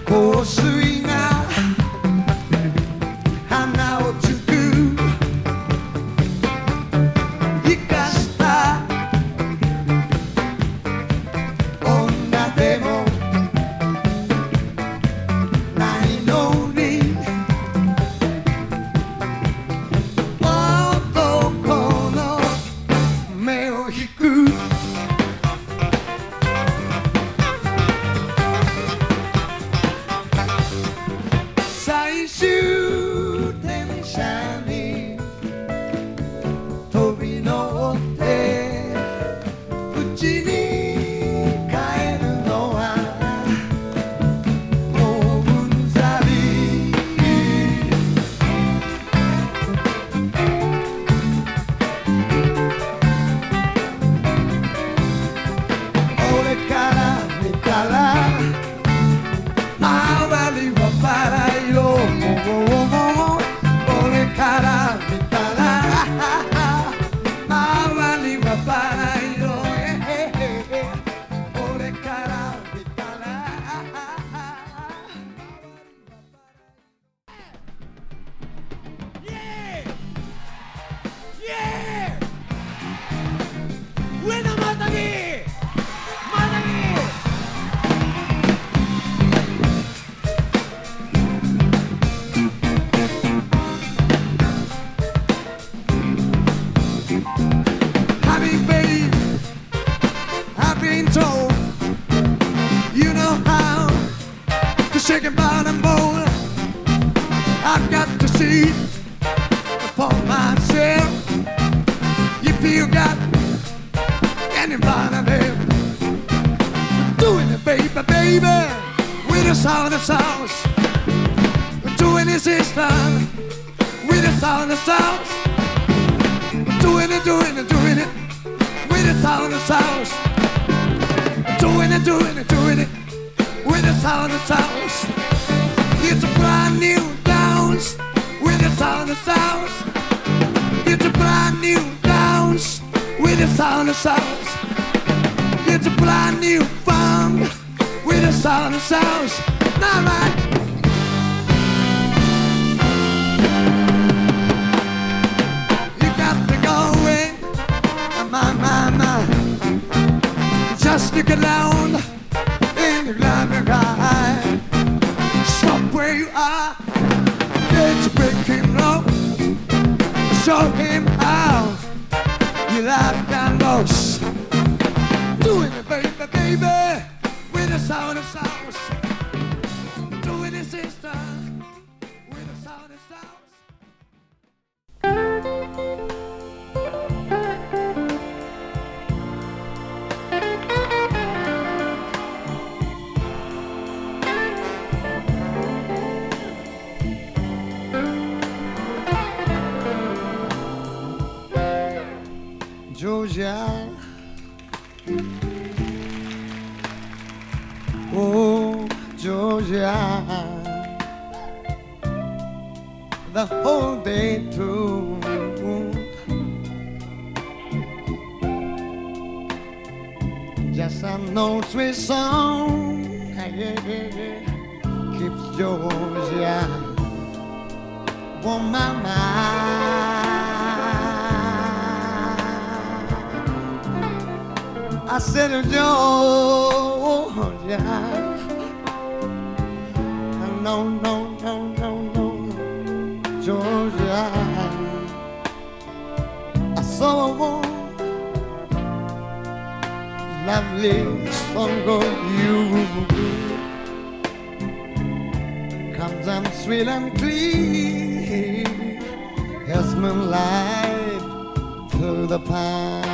香水が花をつく生かした女でもないのに男の目を引く最終電車に飛び乗って家に帰るのはもううんざり俺から見たら周りはバラ色俺から見たら周りはバラ色俺から見たら上田正樹Honey, babe, I've been told you know how to shake it by the mold. I've got to see for myself if you got anybody there. Doing it, baby, baby, with the sound of sauce. Doing it, sister, with the sound of sauce. Doing it, doing it, doing it with the sound of sauce. Doing it, doing it, doing it with the sound of sauce. It's a brand new dance with the sound of sauce. It's a brand new dance with the sound of sauce. It's a brand new funk with the sound of sauce. Now, right. My, just look around in the glamour eye. Stop where you are, let's break him up. Show him how you like that loss. Doing it, baby, baby, with the sound of sauce. Doing it, sister, with the sound of sauce. Georgia, oh Georgia, the whole day through. Just an old sweet song keeps Georgia on my mind. I said, Georgia, no, no, no, no, no, Georgia, I saw a woman, lovely song of you, comes and sweet and clean as moonlight through the pine.